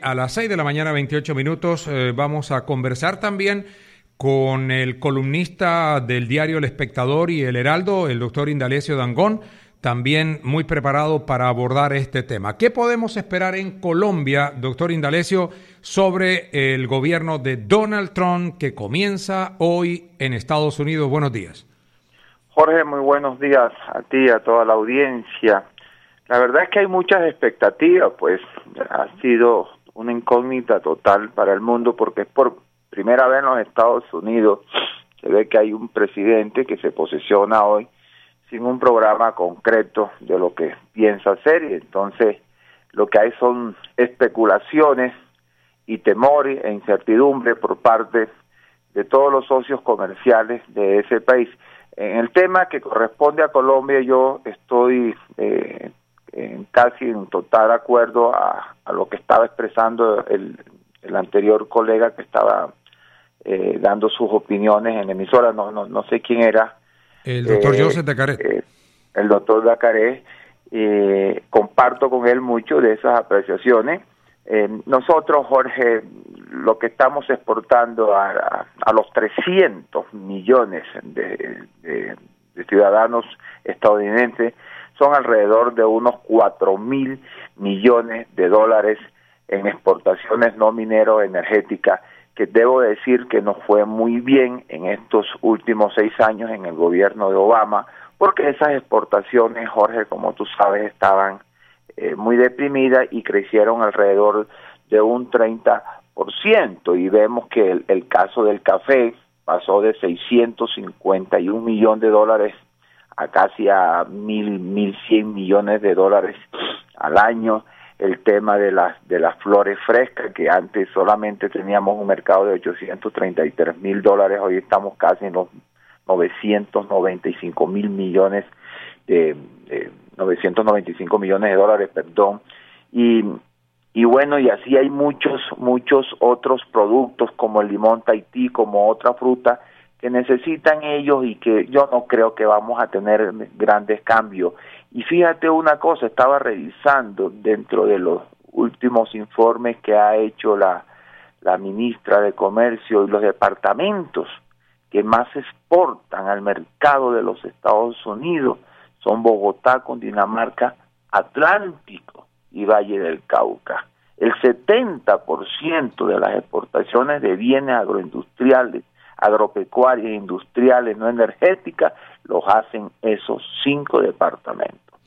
A las 6 de la mañana, 28 minutos, vamos a conversar también con el columnista del diario El Espectador y El Heraldo, el doctor Indalecio Dangond, también muy preparado para abordar este tema. ¿Qué podemos esperar en Colombia, doctor Indalecio, sobre el gobierno de Donald Trump que comienza hoy en Estados Unidos? Buenos días. Jorge, muy buenos días a ti y a toda la audiencia. La verdad es que hay muchas expectativas, pues ha sido una incógnita total para el mundo porque es por primera vez en los Estados Unidos se ve que hay un presidente que se posesiona hoy sin un programa concreto de lo que piensa hacer, y entonces lo que hay son especulaciones y temores e incertidumbre por parte de todos los socios comerciales de ese país. En el tema que corresponde a Colombia, yo estoy casi en total acuerdo a lo que estaba expresando el anterior colega que estaba dando sus opiniones en emisora, no sé quién era. El doctor Joseph Dacaret. El doctor Dacaret, comparto con él mucho de esas apreciaciones. Nosotros, Jorge, lo que estamos exportando a los 300 millones de ciudadanos estadounidenses son alrededor de unos 4.000 millones de dólares en exportaciones no minero-energéticas, que debo decir que nos fue muy bien en estos últimos 6 años en el gobierno de Obama, porque esas exportaciones, Jorge, como tú sabes, estaban muy deprimidas y crecieron alrededor de un 30%, y vemos que el caso del café pasó de 651 millones de dólares a casi a 1.100 millones de dólares al año. El tema de las flores frescas, que antes solamente teníamos un mercado de 833 mil dólares, hoy estamos casi en los 995 millones de 995 millones de dólares, perdón. Y bueno, y así hay muchos otros productos como el limón Tahití, como otra fruta que necesitan ellos y que yo no creo que vamos a tener grandes cambios. Y fíjate una cosa, estaba revisando dentro de los últimos informes que ha hecho la ministra de Comercio, y los departamentos que más exportan al mercado de los Estados Unidos son Bogotá, Cundinamarca, Atlántico y Valle del Cauca. El 70% de las exportaciones de bienes agroindustriales, agropecuarias, industriales, no energéticas, los hacen esos 5 departamentos.